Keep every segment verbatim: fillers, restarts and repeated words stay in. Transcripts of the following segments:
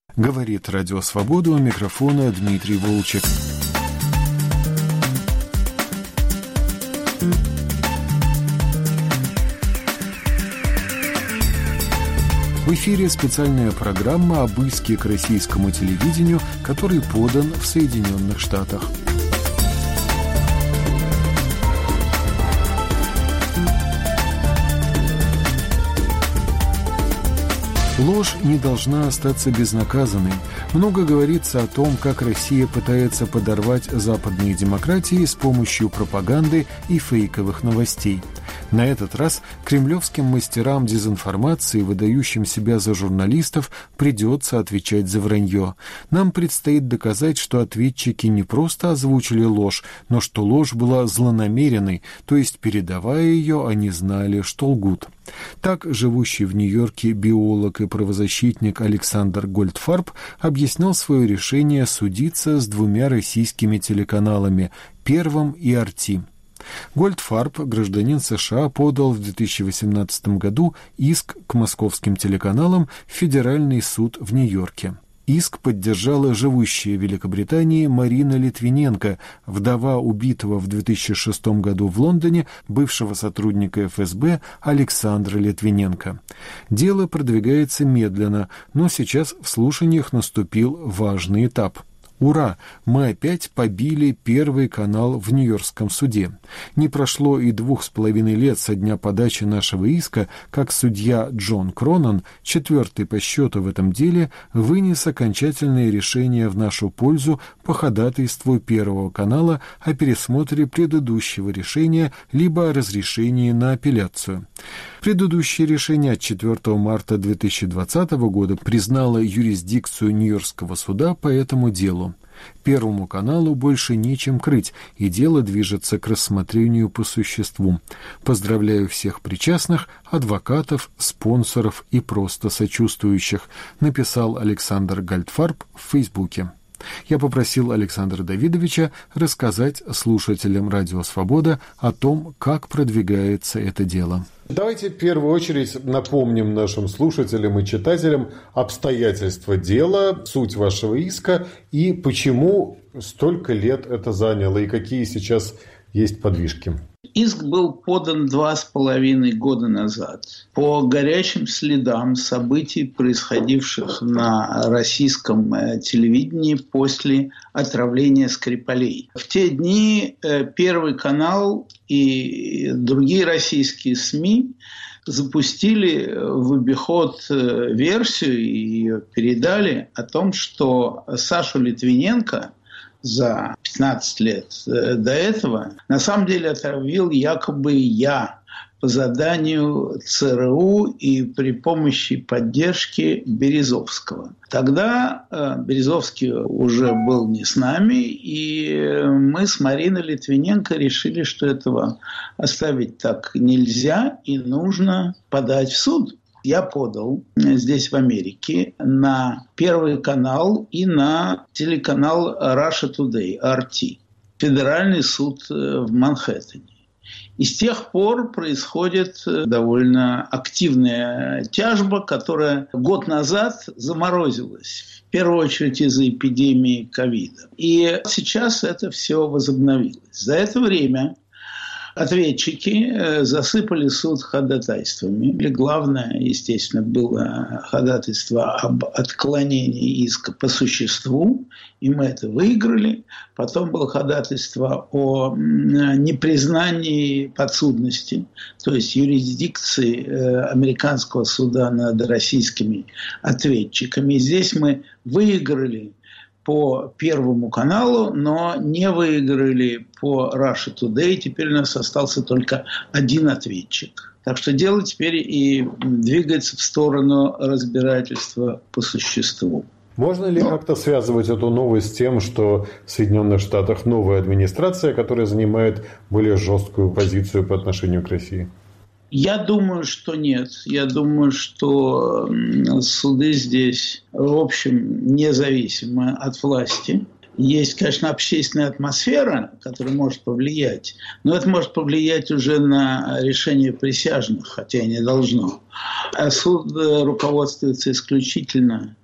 Говорит Радио Свобода, у микрофона Дмитрий Волчек. В эфире специальная программа об иске к российскому телевидению, который подан в Соединенных Штатах. Ложь не должна остаться безнаказанной. Много говорится о том, как Россия пытается подорвать западные демократии с помощью пропаганды и фейковых новостей. На этот раз кремлевским мастерам дезинформации, выдающим себя за журналистов, придется отвечать за вранье. Нам предстоит доказать, что ответчики не просто озвучили ложь, но что ложь была злонамеренной, то есть, передавая ее, они знали, что лгут. Так, живущий в Нью-Йорке биолог и правозащитник Александр Гольдфарб объяснял свое решение судиться с двумя российскими телеканалами «Первым» и «ар ти». Гольдфарб, гражданин США, подал в две тысячи восемнадцатом году иск к московским телеканалам в Федеральный суд в Нью-Йорке. Иск поддержала живущая в Великобритании Марина Литвиненко, вдова убитого в две тысячи шестом году в Лондоне бывшего сотрудника эф эс бэ Александра Литвиненко. Дело продвигается медленно, но сейчас в слушаниях наступил важный этап. Ура! Мы опять побили Первый канал в Нью-Йоркском суде. Не прошло и двух с половиной лет со дня подачи нашего иска, как судья Джон Кронан, четвертый по счету в этом деле, вынес окончательное решение в нашу пользу по ходатайству Первого канала о пересмотре предыдущего решения либо о разрешении на апелляцию. Предыдущее решение от четвёртого марта две тысячи двадцатого года признало юрисдикцию Нью-Йоркского суда по этому делу. Первому каналу больше нечем крыть, и дело движется к рассмотрению по существу. Поздравляю всех причастных, адвокатов, спонсоров и просто сочувствующих, написал Александр Гольдфарб в Фейсбуке. Я попросил Александра Давидовича рассказать слушателям «Радио Свобода» о том, как продвигается это дело. Давайте в первую очередь напомним нашим слушателям и читателям обстоятельства дела, суть вашего иска и почему столько лет это заняло и какие сейчас есть подвижки. Иск был подан два с половиной года назад по горячим следам событий, происходивших на российском телевидении после отравления Скрипалей. В те дни Первый канал и другие российские СМИ запустили в обиход версию и ее передали о том, что Сашу Литвиненко за пятнадцать лет до этого на самом деле отравил якобы я по заданию ЦРУ и при помощи поддержки Березовского. Тогда Березовский уже был не с нами, и мы с Мариной Литвиненко решили, что этого оставить так нельзя и нужно подать в суд. Я подал здесь, в Америке, на Первый канал и на телеканал Russia Today, ар ти, Федеральный суд в Манхэттене. И с тех пор происходит довольно активная тяжба, которая год назад заморозилась, в первую очередь из-за эпидемии ковида. И сейчас это все возобновилось. За это время ответчики засыпали суд ходатайствами. И главное, естественно, было ходатайство об отклонении иска по существу, и мы это выиграли. Потом было ходатайство о непризнании подсудности, то есть юрисдикции американского суда над российскими ответчиками. И здесь мы выиграли по Первому каналу, но не выиграли по Russia Today. Теперь у нас остался только один ответчик. Так что дело теперь и двигается в сторону разбирательства по существу. Можно ли как-то связывать эту новость с тем, что в Соединенных Штатах новая администрация, которая занимает более жесткую позицию по отношению к России? Я думаю, что нет. Я думаю, что суды здесь, в общем, независимы от власти. Есть, конечно, общественная атмосфера, которая может повлиять, но это может повлиять уже на решение присяжных, хотя и не должно. А суд руководствуется исключительно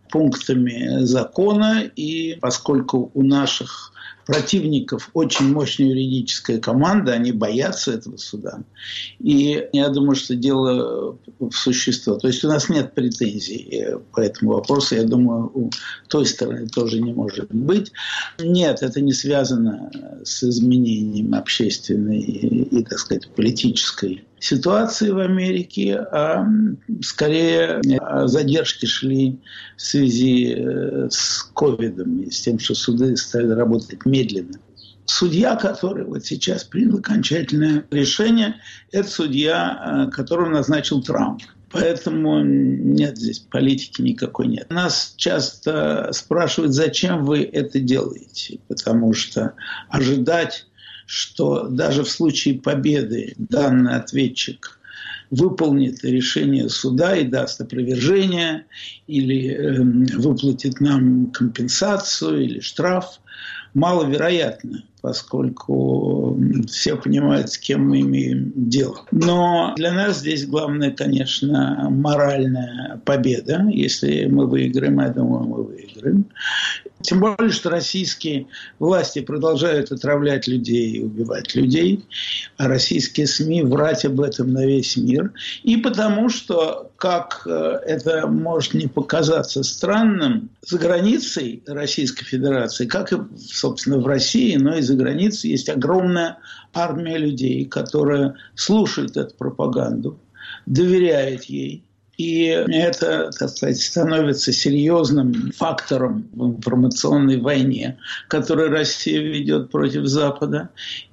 пунктами закона, и поскольку у наших противников очень мощная юридическая команда, они боятся этого суда. И я думаю, что дело в существе. То есть у нас нет претензий по этому вопросу. Я думаю, у той стороны тоже не может быть. Нет, это не связано с изменением общественной и, и так сказать, политической ситуации в Америке, а скорее задержки шли в связи с ковидом и с тем, что суды стали работать медленно. Судья, который вот сейчас принял окончательное решение, это судья, которого назначил Трамп. Поэтому нет здесь политики никакой нет. Нас часто спрашивают, зачем вы это делаете, потому что ожидать, что даже в случае победы данный ответчик выполнит решение суда и даст опровержение, или э, выплатит нам компенсацию или штраф, маловероятно, поскольку все понимают, с кем мы имеем дело. Но для нас здесь главное, конечно, моральная победа. Если мы выиграем, я думаю, мы выиграем. Тем более, что российские власти продолжают отравлять людей и убивать людей, а российские СМИ врать об этом на весь мир. И потому что, как это может не показаться странным, за границей Российской Федерации, как и, собственно, в России, но и за границей, есть огромная армия людей, которая слушает эту пропаганду, доверяет ей. И это, так сказать, становится серьезным фактором в информационной войне, которую Россия ведет против Запада.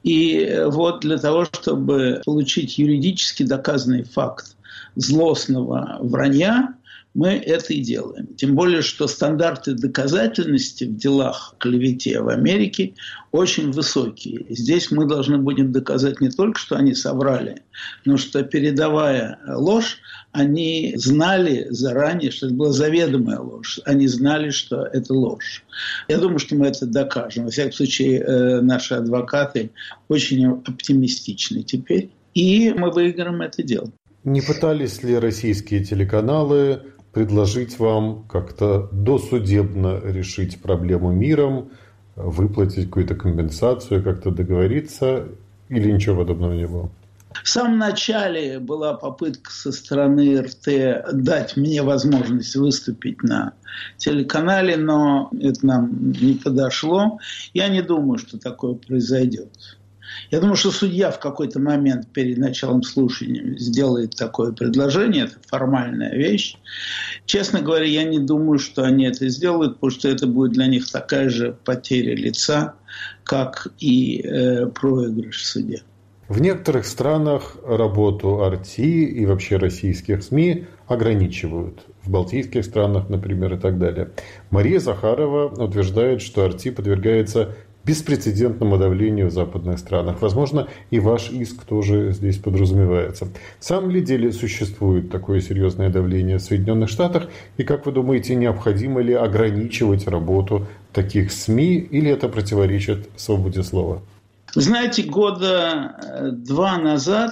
И вот для того, чтобы получить юридически доказанный факт злостного вранья, мы это и делаем. Тем более, что стандарты доказательности в делах о клевете в Америке очень высокие. Здесь мы должны будем доказать не только, что они соврали, но что, передавая ложь, они знали заранее, что это была заведомая ложь. Они знали, что это ложь. Я думаю, что мы это докажем. Во всяком случае, наши адвокаты очень оптимистичны теперь. И мы выиграем это дело. Не пытались ли российские телеканалы предложить вам как-то досудебно решить проблему миром, выплатить какую-то компенсацию, как-то договориться, или ничего подобного не было? В самом начале была попытка со стороны эр тэ дать мне возможность выступить на телеканале, но это нам не подошло. Я не думаю, что такое произойдет. Я думаю, что судья в какой-то момент перед началом слушания сделает такое предложение. Это формальная вещь. Честно говоря, я не думаю, что они это сделают, потому что это будет для них такая же потеря лица, как и э, проигрыш в суде. В некоторых странах работу эр тэ и вообще российских СМИ ограничивают. В балтийских странах, например, и так далее. Мария Захарова утверждает, что эр тэ подвергается беспрецедентному давлению в западных странах. Возможно, и ваш иск тоже здесь подразумевается. В самом ли деле существует такое серьезное давление в Соединенных Штатах? И как вы думаете, необходимо ли ограничивать работу таких СМИ, или это противоречит свободе слова? Знаете, года два назад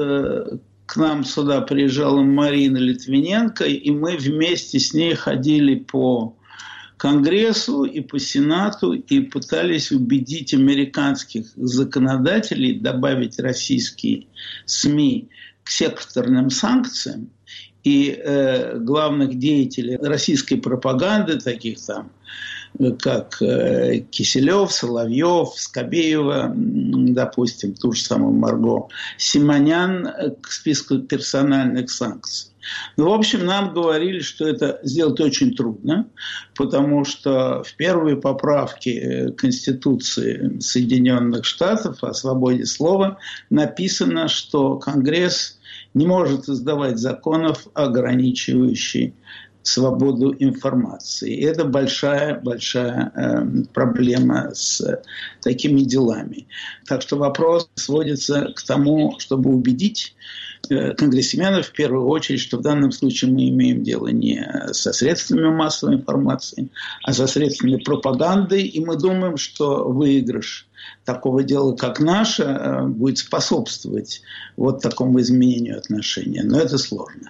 к нам сюда приезжала Марина Литвиненко, и мы вместе с ней ходили по Конгрессу и по Сенату и пытались убедить американских законодателей добавить российские СМИ к секторным санкциям и э, главных деятелей российской пропаганды, таких там, как э, Киселев, Соловьев, Скобеева, допустим, ту же самую Марго Симонян, к списку персональных санкций. Ну, в общем, нам говорили, что это сделать очень трудно, потому что в первой поправке Конституции Соединенных Штатов о свободе слова написано, что Конгресс не может издавать законов, ограничивающих свободу информации. И это большая-большая э, проблема с такими делами. Так что вопрос сводится к тому, чтобы убедить э, конгрессменов в первую очередь, что в данном случае мы имеем дело не со средствами массовой информации, а со средствами пропаганды. И мы думаем, что выигрыш такого дела, как наше, э, будет способствовать вот такому изменению отношения. Но это сложно.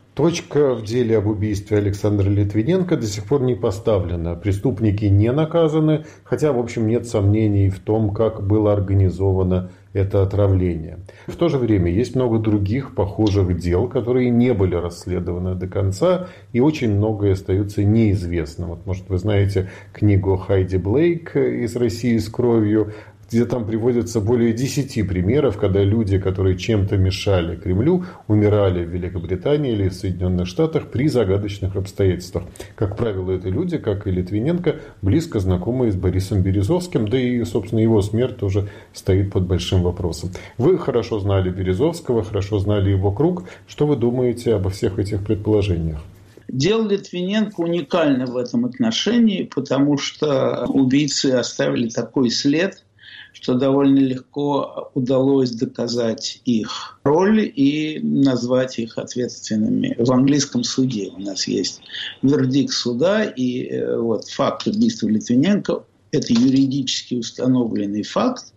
Точка в деле об убийстве Александра Литвиненко до сих пор не поставлена. Преступники не наказаны, хотя, в общем, нет сомнений в том, как было организовано это отравление. В то же время есть много других похожих дел, которые не были расследованы до конца, и очень многое остается неизвестным. Вот, может, вы знаете книгу Хайди Блейк «Из России с кровью», где там приводятся более десяти примеров, когда люди, которые чем-то мешали Кремлю, умирали в Великобритании или в Соединенных Штатах при загадочных обстоятельствах. Как правило, это люди, как и Литвиненко, близко знакомые с Борисом Березовским, да и, собственно, его смерть тоже стоит под большим вопросом. Вы хорошо знали Березовского, хорошо знали его круг. Что вы думаете обо всех этих предположениях? Дело Литвиненко уникально в этом отношении, потому что убийцы оставили такой след, что довольно легко удалось доказать их роль и назвать их ответственными. В английском суде у нас есть вердикт суда, и вот факт убийства Литвиненко – это юридически установленный факт.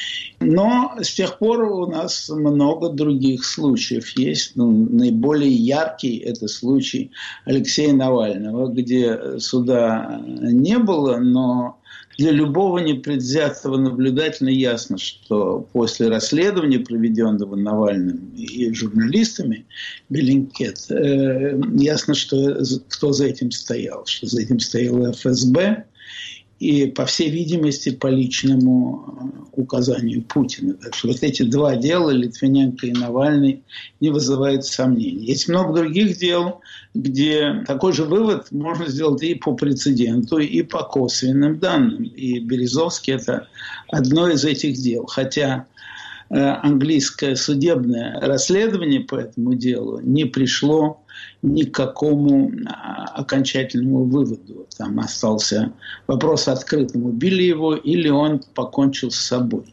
Но с тех пор у нас много других случаев есть. Ну, наиболее яркий – это случай Алексея Навального, где суда не было, но для любого непредвзятого наблюдателя ясно, что после расследования, проведенного Навальным и журналистами, Bellingcat, э, ясно, что кто за этим стоял, что за этим стоял эф эс бэ, и, по всей видимости, по личному указанию Путина. Так что вот эти два дела, Литвиненко и Навальный, не вызывают сомнений. Есть много других дел, где такой же вывод можно сделать и по прецеденту, и по косвенным данным. И Березовский – это одно из этих дел. Хотя э, английское судебное расследование по этому делу не пришло ни к какому окончательному выводу. Там остался вопрос открытым, убили его или он покончил с собой.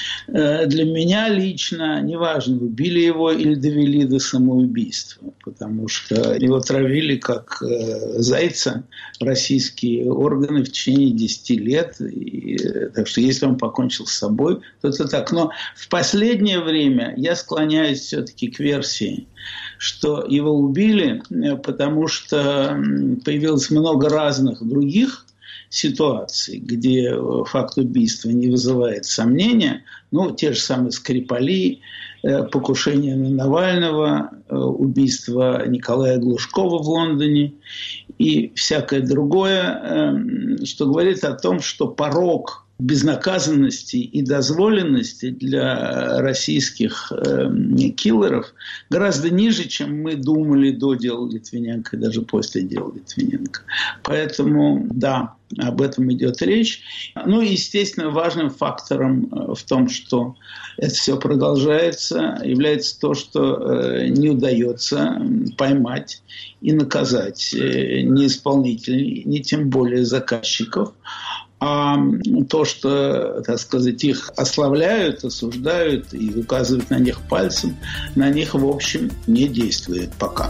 Для меня лично неважно, убили его или довели до самоубийства, потому что его травили как зайца российские органы в течение десяти лет. И, так что если он покончил с собой, то это так. Но в последнее время я склоняюсь все-таки к версии, что его убили, потому что появилось много разных других ситуаций, где факт убийства не вызывает сомнения. Ну, те же самые Скрипали, покушение на Навального, убийство Николая Глушкова в Лондоне и всякое другое, что говорит о том, что порог безнаказанности и дозволенности для российских э, киллеров гораздо ниже, чем мы думали до дела Литвиненко и даже после дела Литвиненко. Поэтому, да, об этом идет речь. Ну и, естественно, важным фактором в том, что это все продолжается, является то, что э, не удается поймать и наказать э, ни исполнителей, ни тем более заказчиков. А то, что, так сказать, их ославляют, осуждают и указывают на них пальцем, на них, в общем, не действует пока.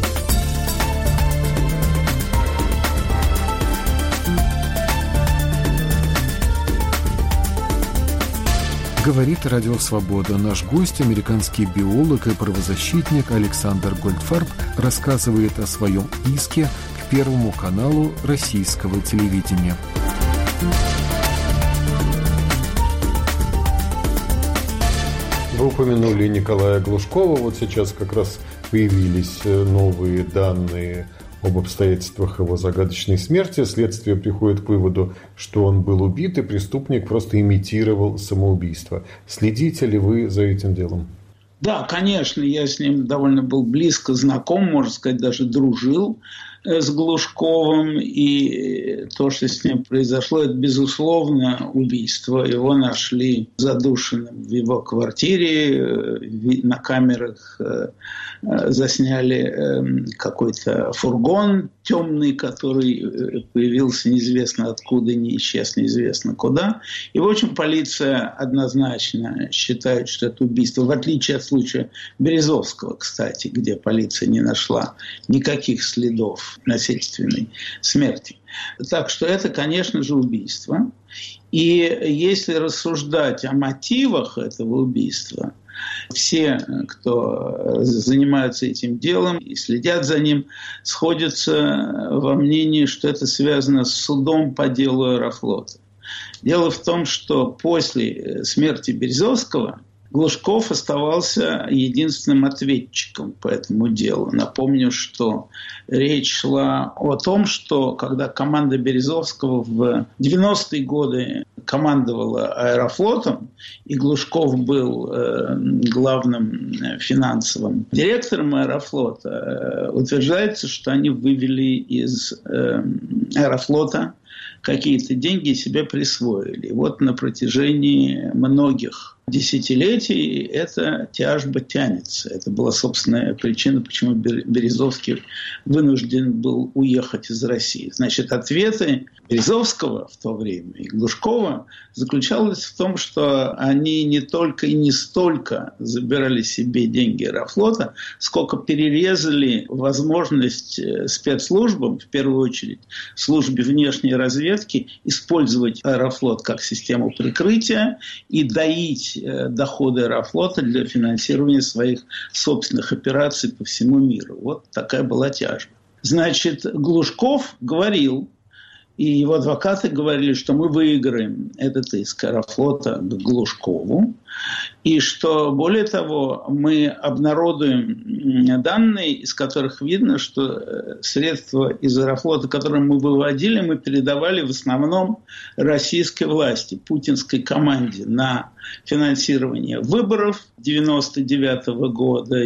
Говорит Радио Свобода. Наш гость, американский биолог и правозащитник Александр Гольдфарб, рассказывает о своем иске к Первому каналу российского телевидения. Вы упомянули Николая Глушкова. Вот сейчас как раз появились новые данные об обстоятельствах его загадочной смерти. Следствие приходит к выводу, что он был убит, и преступник просто имитировал самоубийство. Следите ли вы за этим делом? Да, конечно, я с ним довольно был близко знаком, можно сказать, даже дружил с Глушковым, и то, что с ним произошло, это, безусловно, убийство. Его нашли задушенным в его квартире, на камерах засняли какой-то фургон темный, который появился неизвестно откуда, не исчез неизвестно куда. И, в общем, полиция однозначно считает, что это убийство, в отличие от случая Березовского, кстати, где полиция не нашла никаких следов насильственной смерти. Так что это, конечно же, убийство. И если рассуждать о мотивах этого убийства, Все, кто занимаются этим делом и следят за ним, сходятся во мнении, что это связано с судом по делу Аэрофлота. Дело в том, что после смерти Березовского Глушков оставался единственным ответчиком по этому делу. Напомню, что речь шла о том, что когда команда Березовского в девяностые годы командовала Аэрофлотом, и Глушков был э, главным финансовым директором Аэрофлота, э, утверждается, что они вывели из э, Аэрофлота какие-то деньги и себе присвоили. И вот на протяжении многих десятилетий эта тяжба тянется. Это была собственная причина, почему Березовский вынужден был уехать из России. Значит, ответы Березовского в то время и Глушкова заключались в том, что они не только и не столько забирали себе деньги Аэрофлота, сколько перерезали возможность спецслужбам, в первую очередь службе внешней разведки, использовать Аэрофлот как систему прикрытия и доить доходы Аэрофлота для финансирования своих собственных операций по всему миру. Вот такая была тяжба. Значит, Глушков говорил, и его адвокаты говорили, что мы выиграем этот иск Аэрофлота к Глушкову, и что, более того, мы обнародуем данные, из которых видно, что средства из Аэрофлота, которые мы выводили, мы передавали в основном российской власти, путинской команде на финансирование выборов девяносто девятого года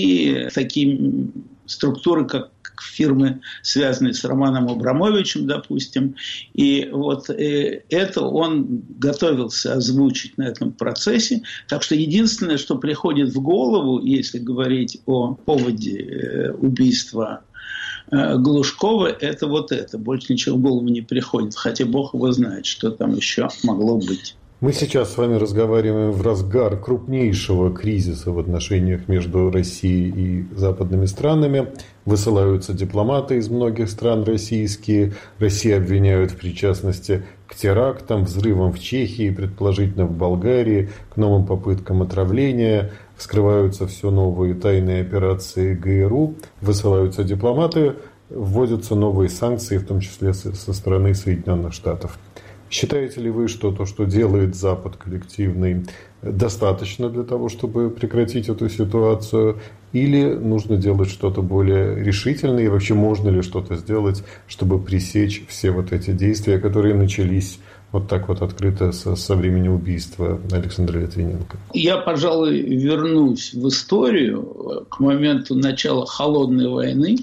и такие структуры, как фирмы, связанные с Романом Абрамовичем, допустим. И вот э, это он готовился озвучить на этом процессе. Так что единственное, что приходит в голову, если говорить о поводе э, убийства э, Глушкова, это вот это. Больше ничего в голову не приходит. Хотя Бог его знает, что там еще могло быть. Мы сейчас с вами разговариваем в разгар крупнейшего кризиса в отношениях между Россией и западными странами. Высылаются дипломаты из многих стран российские. Россию обвиняют в причастности к терактам, взрывам в Чехии, предположительно в Болгарии, к новым попыткам отравления. Вскрываются все новые тайные операции ГРУ. Высылаются дипломаты, вводятся новые санкции, в том числе со стороны Соединенных Штатов. Считаете ли вы, что то, что делает Запад коллективный, достаточно для того, чтобы прекратить эту ситуацию? Или нужно делать что-то более решительное? И вообще можно ли что-то сделать, чтобы пресечь все вот эти действия, которые начались вот так вот открыто со, со времени убийства Александра Литвиненко? Я, пожалуй, вернусь в историю к моменту начала Холодной войны,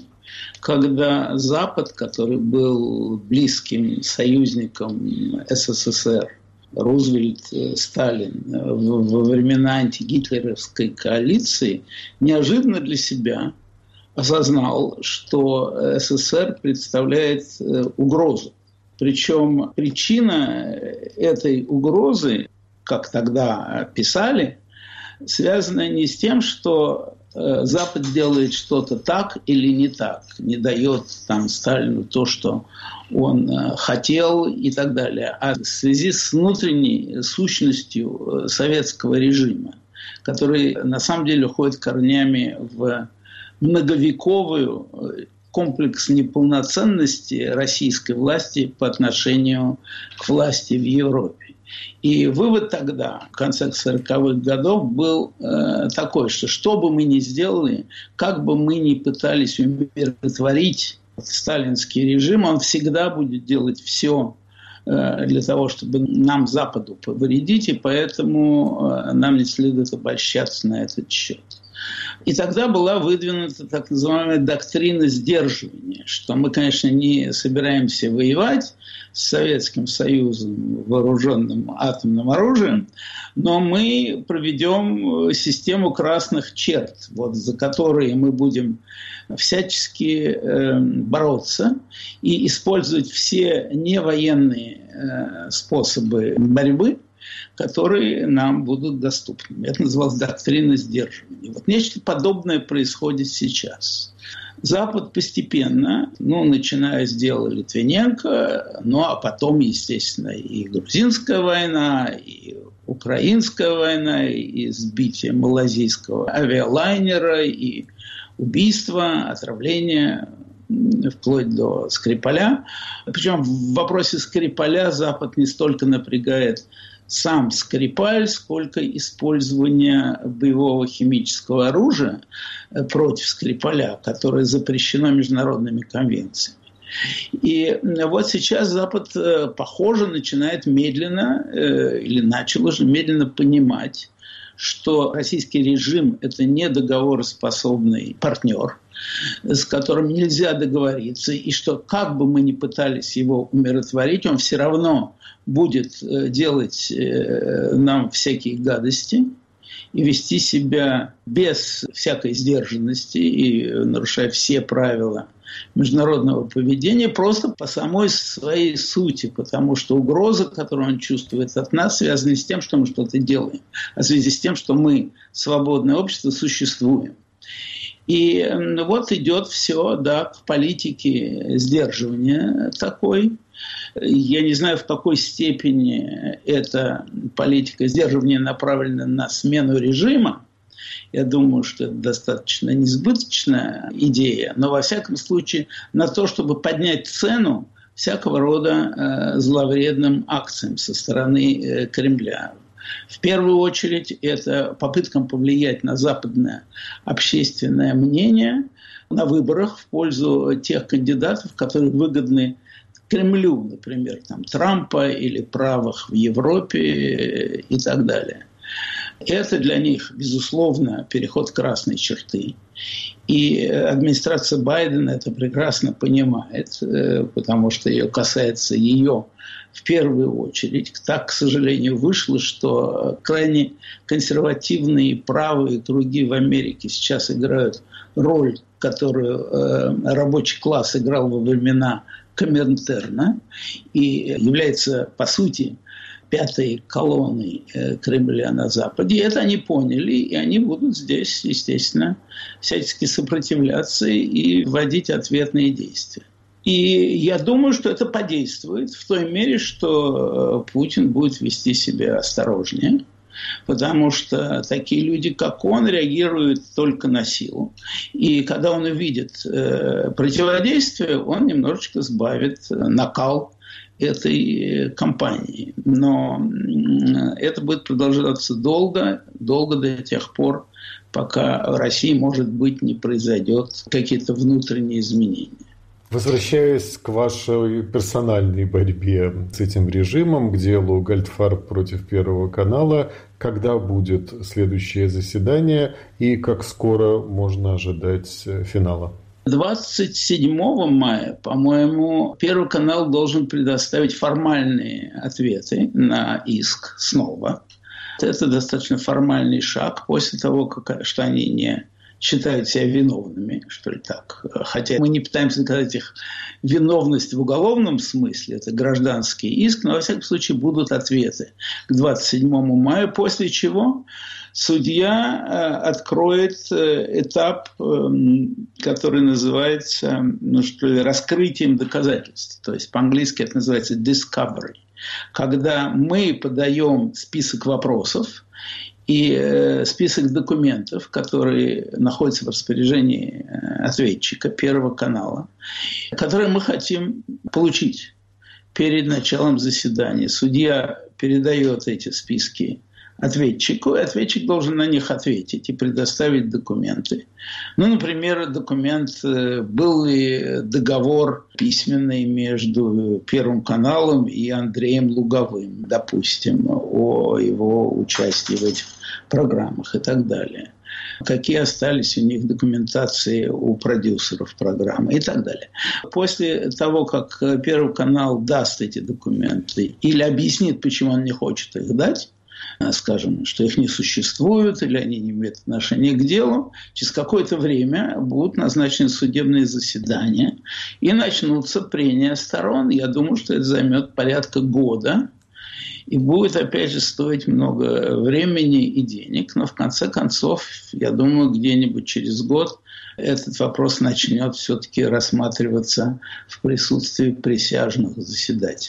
когда Запад, который был близким союзником СССР, Рузвельт, Сталин, во времена антигитлеровской коалиции, неожиданно для себя осознал, что СССР представляет угрозу. Причем причина этой угрозы, как тогда писали, связана не с тем, что Запад делает что-то так или не так, не дает там Сталину то, что он хотел и так далее, а в связи с внутренней сущностью советского режима, который на самом деле уходит корнями в многовековую комплекс неполноценности российской власти по отношению к власти в Европе. И вывод тогда, в конце сороковых годов, был э, такой, что что бы мы ни сделали, как бы мы ни пытались умиротворить сталинский режим, он всегда будет делать все э, для того, чтобы нам, Западу, повредить, и поэтому э, нам не следует обольщаться на этот счет. И тогда была выдвинута так называемая доктрина сдерживания, что мы, конечно, не собираемся воевать с Советским Союзом вооруженным атомным оружием, но мы проведем систему красных черт, вот, за которые мы будем всячески э, бороться и использовать все невоенные э, способы борьбы, которые нам будут доступны. Это называлось доктрина сдерживания. Вот нечто подобное происходит сейчас. Запад постепенно, ну, начиная с дела Литвиненко, ну, а потом, естественно, и грузинская война, и украинская война, и сбитие малазийского авиалайнера, и убийство, отравление, вплоть до Скрипаля. Причем в вопросе Скрипаля Запад не столько напрягает сам Скрипаль, сколько использование боевого химического оружия против Скрипаля, которое запрещено международными конвенциями. И вот сейчас Запад, похоже, начинает медленно, или начал уже медленно понимать, что российский режим – это не договороспособный партнер, с которым нельзя договориться, и что как бы мы ни пытались его умиротворить, он все равно будет делать нам всякие гадости и вести себя без всякой сдержанности и нарушая все правила международного поведения просто по самой своей сути, потому что угроза, которую он чувствует от нас, связана с тем, что мы что-то делаем, а в связи с тем, что мы, свободное общество, существуем. И вот идет все, да, к политике сдерживания такой. Я не знаю, в какой степени эта политика сдерживания направлена на смену режима. Я думаю, что это достаточно несбыточная идея, но во всяком случае на то, чтобы поднять цену всякого рода э, зловредным акциям со стороны э, Кремля. В первую очередь это попыткам повлиять на западное общественное мнение на выборах в пользу тех кандидатов, которые выгодны Кремлю, например, там, Трампа или правых в Европе и так далее. Это для них, безусловно, переход красной черты. И администрация Байдена это прекрасно понимает, потому что ее касается ее в первую очередь. Так, к сожалению, вышло, что крайне консервативные правые круги в Америке сейчас играют роль, которую рабочий класс играл во времена Коминтерна и является, по сути, пятой колонной Кремля на Западе. И это они поняли, и они будут здесь, естественно, всячески сопротивляться и вводить ответные действия. И я думаю, что это подействует в той мере, что Путин будет вести себя осторожнее, потому что такие люди, как он, реагируют только на силу. И когда он увидит противодействие, он немножечко сбавит накал этой кампании. Но это будет продолжаться долго, долго до тех пор, пока в России, может быть, не произойдет какие-то внутренние изменения. Возвращаясь к вашей персональной борьбе с этим режимом, к делу Гольдфарб против Первого канала, когда будет следующее заседание и как скоро можно ожидать финала? двадцать седьмого мая, по-моему, Первый канал должен предоставить формальные ответы на иск снова. Это достаточно формальный шаг после того, как, что они не считают себя виновными, что ли так. Хотя мы не пытаемся доказать их виновность в уголовном смысле, это гражданский иск, но во всяком случае будут ответы к двадцать седьмому мая, после чего судья откроет этап, который называется, ну, что ли, раскрытием доказательств. То есть по-английски это называется discovery. Когда мы подаем список вопросов и э, список документов, которые находятся в распоряжении ответчика Первого канала, которые мы хотим получить перед началом заседания. Судья передает эти списки ответчику, и ответчик должен на них ответить и предоставить документы. Ну, например, документ, был ли договор письменный между Первым каналом и Андреем Луговым, допустим, о его участии в этих программах и так далее. Какие остались у них документации у продюсеров программы и так далее. После того, как Первый канал даст эти документы или объяснит, почему он не хочет их дать, скажем, что их не существует или они не имеют отношения к делу, через какое-то время будут назначены судебные заседания и начнутся прения сторон. Я думаю, что это займет порядка года и будет, опять же, стоить много времени и денег. Но в конце концов, я думаю, где-нибудь через год этот вопрос начнет все-таки рассматриваться в присутствии присяжных заседателей.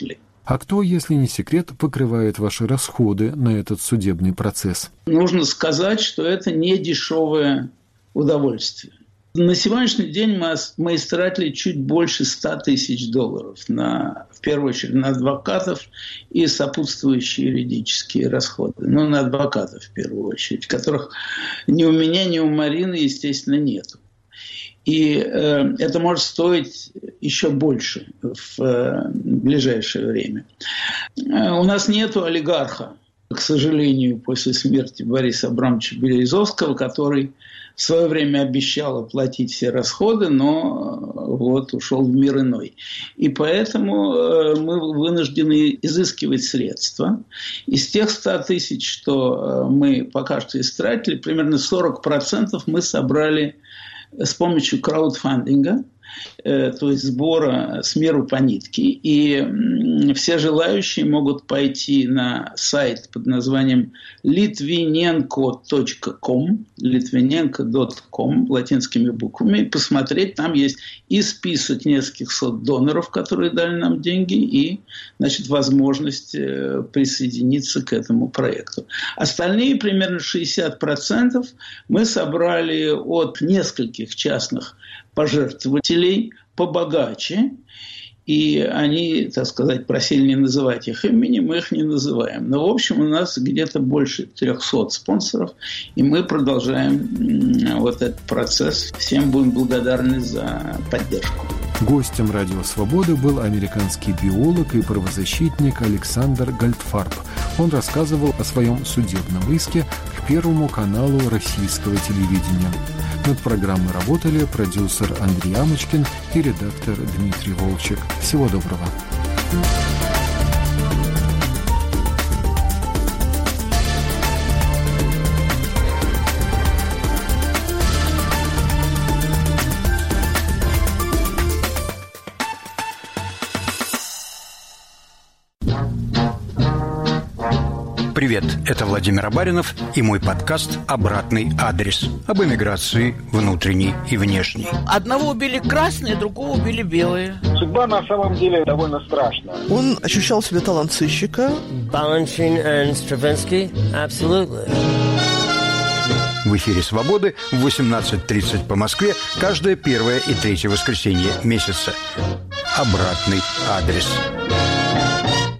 А кто, если не секрет, покрывает ваши расходы на этот судебный процесс? Нужно сказать, что это не дешевое удовольствие. На сегодняшний день мы, мы истратили чуть больше ста тысяч долларов, на, в первую очередь, на адвокатов и сопутствующие юридические расходы. Ну, на адвокатов, в первую очередь, которых ни у меня, ни у Марины, естественно, нету. И э, это может стоить еще больше в э, ближайшее время. Э, у нас нету олигарха, к сожалению, после смерти Бориса Абрамовича Березовского, который в свое время обещал оплатить все расходы, но вот ушел в мир иной. И поэтому мы вынуждены изыскивать средства. Из тех ста тысяч, что мы пока что истратили, примерно сорок процентов мы собрали с помощью краудфандинга, то есть сбора с миру по нитке. И все желающие могут пойти на сайт под названием литвиненко точка ком, литвиненко точка ком, латинскими буквами, и посмотреть. Там есть и список нескольких сот доноров, которые дали нам деньги, и, значит, возможность присоединиться к этому проекту. Остальные, примерно шестьдесят процентов, мы собрали от нескольких частных пожертвователей побогаче, и они, так сказать, просили не называть их имени, мы их не называем. Но, в общем, у нас где-то больше трехсот спонсоров, и мы продолжаем вот этот процесс. Всем будем благодарны за поддержку. Гостем «Радио Свободы» был американский биолог и правозащитник Александр Гольдфарб. Он рассказывал о своем судебном иске к Первому каналу российского телевидения. Над программой работали продюсер Андрей Амочкин и редактор Дмитрий Волчек. Всего доброго. Привет, это Владимир Абаринов и мой подкаст «Обратный адрес» об эмиграции внутренней и внешней. Одного убили красные, другого убили белые. Судьба на самом деле довольно страшная. Он ощущал себя талант сыщика. Balanchine and Stravinsky, absolutely. В эфире «Свободы» в восемнадцать тридцать по Москве каждое первое и третье воскресенье месяца. «Обратный адрес».